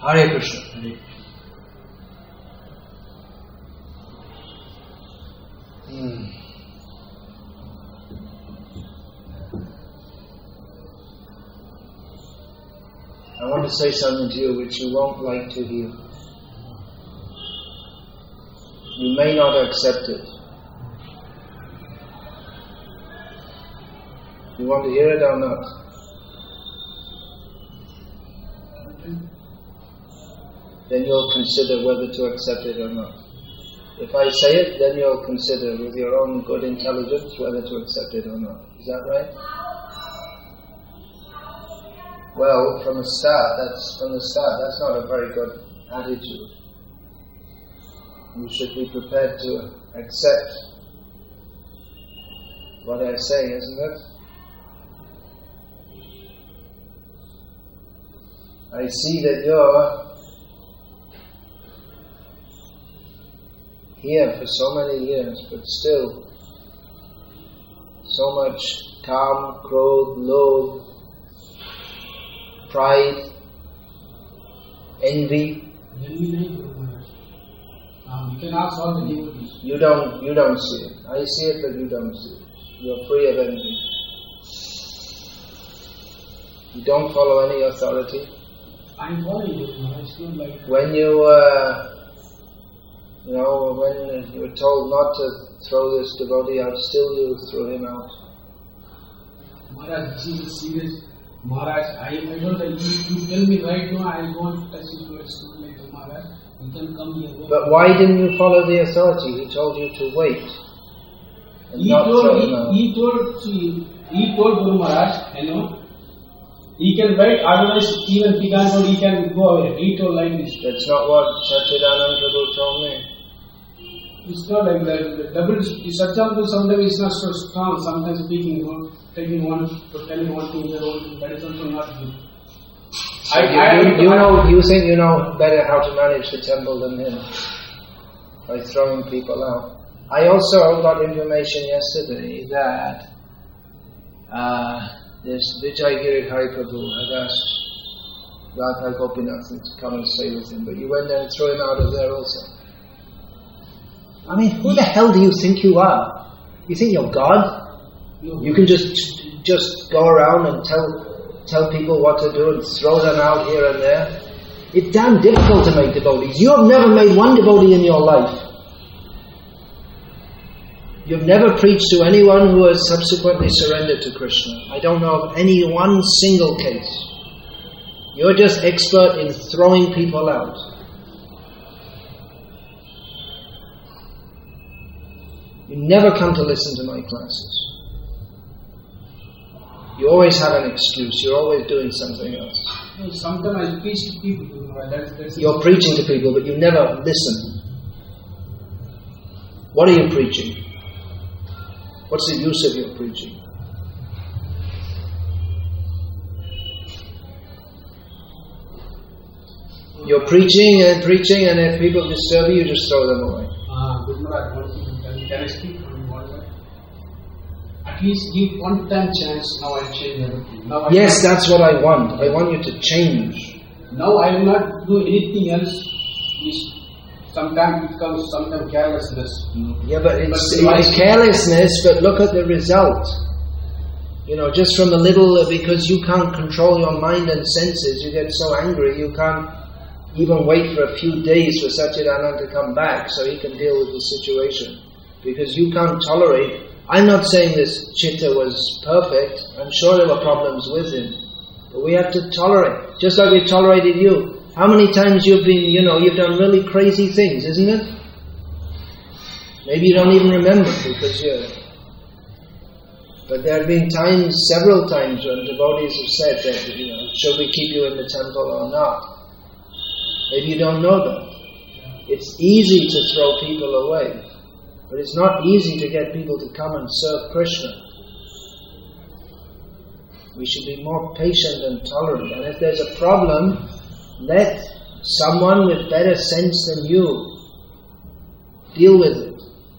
Hare Krishna. Hare I want to say something to you which you won't like to hear. You may not accept it. You want to hear it or not? Then you'll consider whether to accept it or not. If I say it, then you'll consider with your own good intelligence whether to accept it or not. Is that right? Well, from the start, that's not a very good attitude. You should be prepared to accept what I say, isn't it? I see that you're here for so many years, but still so much calm, krodh, lobh, pride, envy. You can ask all the devotees. You don't see it. I see it, but you don't see it. You're free of envy. You don't follow any authority. I'm following you. It's not like when you when you were told not to throw this devotee out, still you threw him out. Maharaj, this is a serious. Maharaj, I don't know. You tell me right now, I won't touch his words like Maharaj. You can come here. But why didn't you follow the authority? He told you to wait. He told Guru Maharaj, he can wait, otherwise even he can't go, he can go away. He told like this. That's not what Satchidananda Prabhu told me. It's not like that. Double Satchidananda sometimes is not so strong, sometimes speaking, telling one thing, that is also not good. You think you know better how to manage the temple than him by throwing people out. I also got information yesterday that this Vijayagiri Hari Prabhu had asked Radha Gopinath to come and stay with him, but you went there and threw him out of there also. I mean, who the hell do you think you are? You think you're God? No. You can just go around and tell people what to do and throw them out here and there. It's damn difficult to make devotees. You have never made one devotee in your life. You've never preached to anyone who has subsequently surrendered to Krishna. I don't know of any one single case. You're just expert in throwing people out. You never come to listen to my classes. You always have an excuse. You're always doing something else. No, sometimes I preach to people. That's You're preaching to people, but you never listen. What are you preaching? What's the use of your preaching? You're preaching, and if people disturb you, you just throw them away. Good Maharaj, can I speak on one word? At least give one time chance, now I change everything. Yes, that's what I want. I want you to change. Now I will not do anything else. Sometimes it becomes carelessness. Yeah, but it's carelessness, but look at the result. Just from a little, because you can't control your mind and senses, you get so angry, you can't even wait for a few days for Satchidananda to come back so he can deal with the situation. Because you can't tolerate. I'm not saying this Chitta was perfect. I'm sure there were problems with him. But we have to tolerate. Just like we tolerated you. How many times you've done really crazy things, isn't it? Maybe you don't even remember because but there have been several times when devotees have said that, should we keep you in the temple or not? Maybe you don't know that. It's easy to throw people away, but it's not easy to get people to come and serve Krishna. We should be more patient and tolerant. And if there's a problem, let someone with better sense than you deal with it.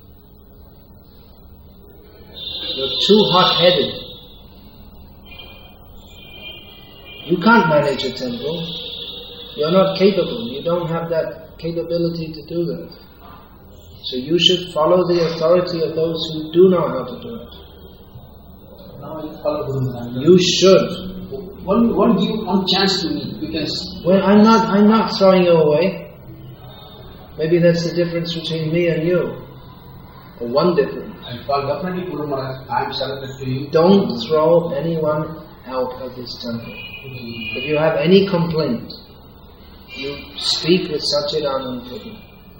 You're too hot-headed. You can't manage a temple. You're not capable. You don't have that capability to do that. So you should follow the authority of those who do know how to do it. Now I follow Guru Maharaj. You should. One give one chance to me, because... Well, I'm not throwing you away. Maybe that's the difference between me and you. Or one difference. I follow definitely Guru Maharaj. I am surrendered to you. Don't throw anyone out of this temple. If you have any complaint, you speak with Satchidananda Prabhu.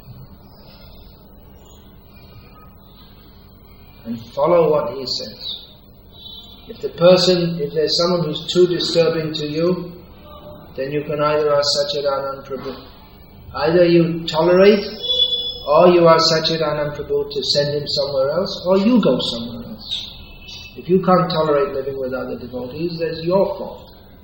And follow what he says. If there's someone who's too disturbing to you, then you can either ask Satchidananda Prabhu. Either you tolerate, or you ask Satchidananda Prabhu to send him somewhere else, or you go somewhere else. If you can't tolerate living with other devotees, that's your fault.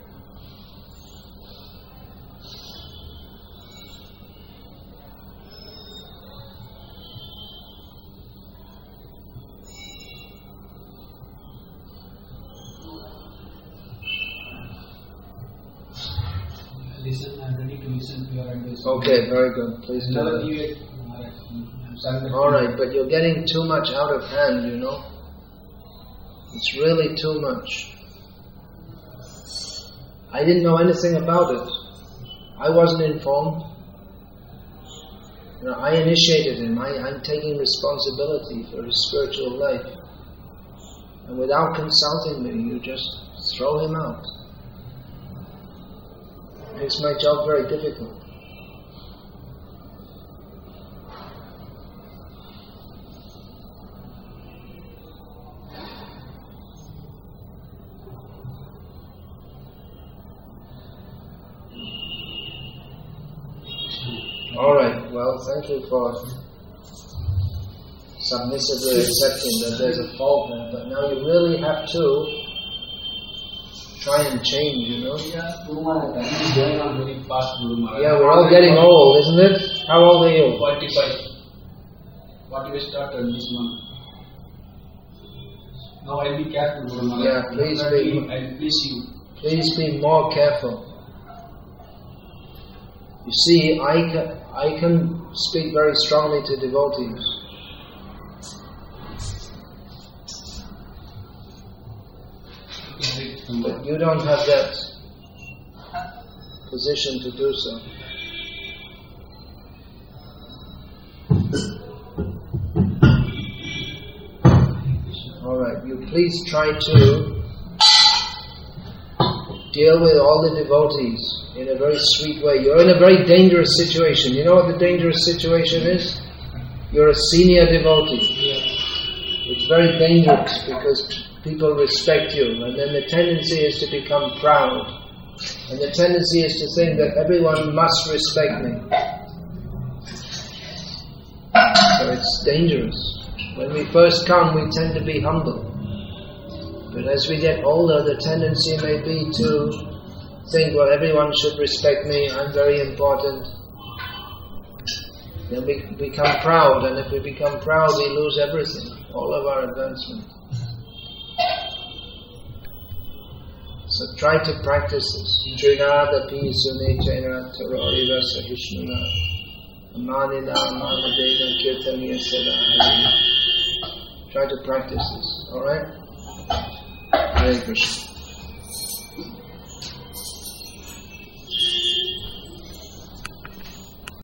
I'm ready to listen to your advice. Okay, very good. Please do that. Alright, but you're getting too much out of hand, you know. It's really too much. I didn't know anything about it. I wasn't informed. I initiated him. I'm taking responsibility for his spiritual life. And without consulting me, you just throw him out. Makes my job very difficult. Alright, well, thank you for submissively accepting that there's a fault there, but now you really have to try and change, you know. Yeah, Guru Maharaj, time is going on very fast, Guru Maharaj. Yeah, we're all getting old, isn't it? How old are you? 45. What we started this month. Now I'll be careful, Guru Maharaj. Yeah, please be. I'll please you. Please be more careful. You see, I can speak very strongly to devotees. But you don't have that position to do so. Alright, you please try to deal with all the devotees in a very sweet way. You're in a very dangerous situation. You know what the dangerous situation is? You're a senior devotee. It's very dangerous because people respect you, and then the tendency is to become proud, and the tendency is to think that everyone must respect me. So it's dangerous. When we first come, we tend to be humble, but as we get older, the tendency may be to think, well, everyone should respect me, I'm very important. Then we become proud, and if we become proud, we lose everything, all of our advancement. So try to practice this. Trinadapi sunechena taroriva sahishnuna amanina amanadena kirtaniya sada. Try to practice this, alright? Hare Krishna.